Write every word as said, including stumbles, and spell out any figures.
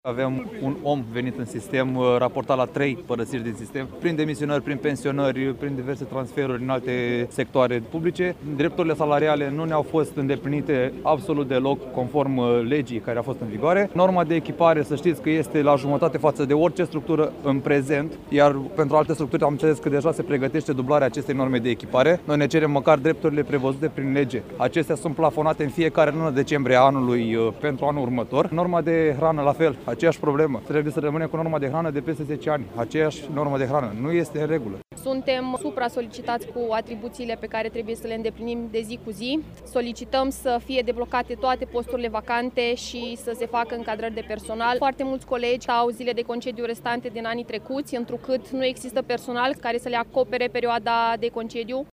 Avem un om venit în sistem, raportat la trei părăsiri din sistem, prin demisionări, prin pensionări, prin diverse transferuri în alte sectoare publice. Drepturile salariale nu ne-au fost îndeplinite absolut deloc conform legii care a fost în vigoare. Norma de echipare, să știți că este la jumătate față de orice structură în prezent, iar pentru alte structuri am înțeles că deja se pregătește dublarea acestei norme de echipare. Noi ne cerem măcar drepturile prevăzute prin lege. Acestea sunt plafonate în fiecare lună decembrie anului pentru anul următor. Norma de hrană la fel. Aceeași problemă. Trebuie să rămânem cu norma de hrană de peste zece ani. Aceeași normă de hrană. Nu este în regulă. Suntem supra-solicitați cu atribuțiile pe care trebuie să le îndeplinim de zi cu zi. Solicităm să fie deblocate toate posturile vacante și să se facă încadrări de personal. Foarte mulți colegi au zile de concediu restante din anii trecuți, întrucât nu există personal care să le acopere perioada de concediu.